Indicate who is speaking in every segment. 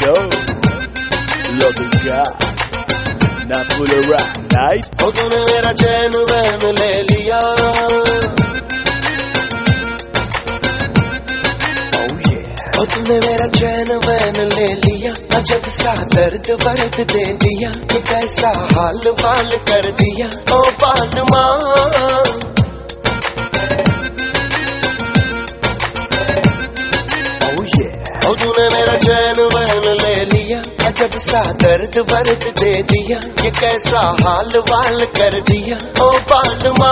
Speaker 1: go. Love is God, not full of rock night.
Speaker 2: ओ तूने मेरा चैन van ले लिया,
Speaker 1: Oh yeah.
Speaker 2: ओ तूने मेरा चैन वैन ले लिया, अजब सा दर्द वर्द दे दिया, ये कैसा हाल वाल कर दिया ओ पालमा।
Speaker 1: Oh yeah.
Speaker 2: ओ तूने मेरा चैन वैन ले लिया, अजब सा दर्द वर्द दे दिया, ये कैसा हाल वाल कर दिया ओ पालमा।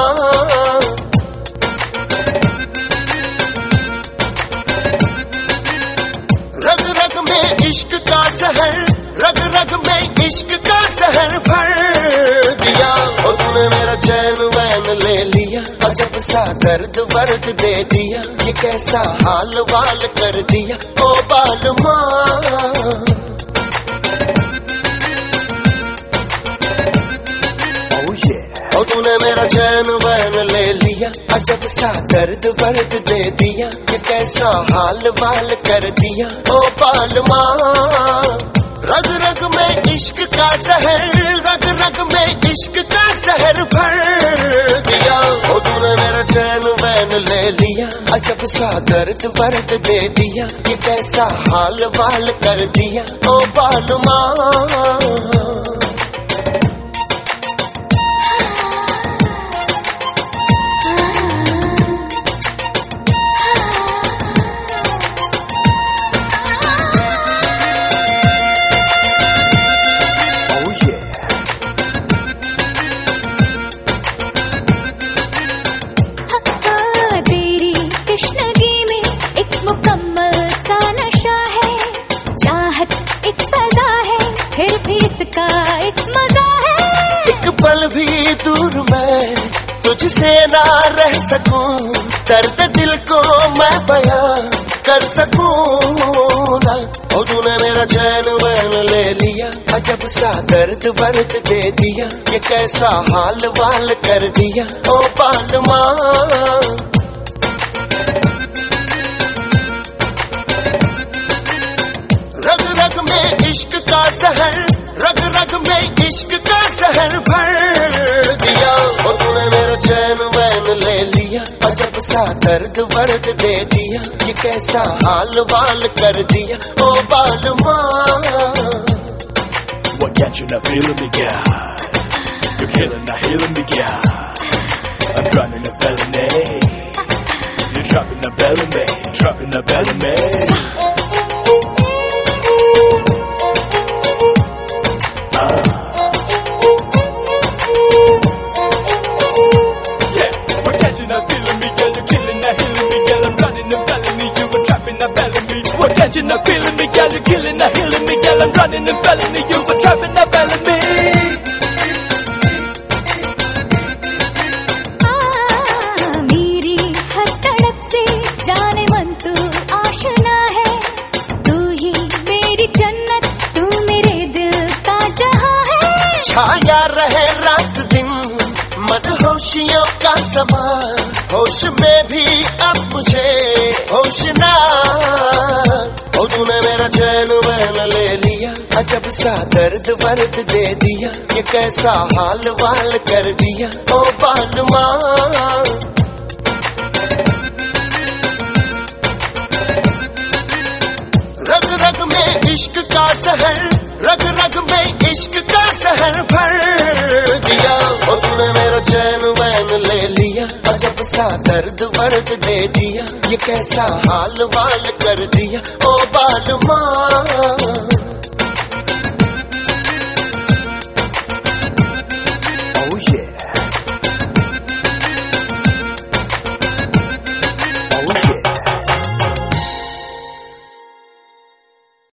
Speaker 2: रग रग में इश्क का सहर, रग रग में इश्क का सहर भर दिया, ओ तूने मेरा चैन वैन ले लिया, अजब सा दर्द वर्द दे दिया, ये कैसा हाल वाल कर दिया ओ बालमा।
Speaker 1: Oh yeah.
Speaker 2: ओ तूने मेरा चैन वैन ले लिया, अजब सा दर्द वर्द दे दिया, ये कैसा हाल वाल कर दिया ओ पालमा। रग रग में इश्क का सहर, रग रग में इश्क का सहर भर दिया, ओ तूने मेरा चैन वैन ले लिया, अजब सा दर्द वर्द दे दिया, ये कैसा हाल वाल कर दिया ओ पालमा।
Speaker 3: इसका एक मजा है,
Speaker 2: एक पल भी दूर मैं तुझसे ना रह सकूं, दर्द दिल को मैं बयां कर सकूं ना। ओ तूने मेरा चैन वैन ले लिया, अजब सा दर्द वर्द दे दिया, ये कैसा हाल वाल कर दिया ओ पालमा। रग रग में इश्क का सहर, रग रग में इश्क का सहर भर दिया, और तूने मेरा चैन वैन ले लिया, अजब सा दर्द वर्द दे दिया, ये कैसा हाल वाल कर दिया ओ बालमा।
Speaker 1: What can't you not feeling me, girl? You're killing, not healing me, girl. I'm drowning a felony. You're dropping the belly, me, dropping the belly, me. You're not feeling me, girl. You're killing, not healing me, girl. I'm running and belling me. You were trapping, not belling me.
Speaker 3: मेरी हर तड़प से जाने मन तू आशना है, तू ही मेरी जन्नत, तू मेरे दिल का जहां है।
Speaker 2: छाया रहे रात दिन मदहोशियों का समा, होश में भी अब मुझे होश ना। ओ तूने मेरा चैन वैन ले लिया, अजब सा दर्द वर्द दे दिया, ये कैसा हाल वाल कर दिया ओ बालमा। रग रग में इश्क का सहर, रग रग में इश्क का सहर भर दिया, ओ तूने मेरा चैन वैन ले लिया, अजब सा दर्द वर्द दे दिया, ये कैसा हाल वाल कर दिया ओ बालमा।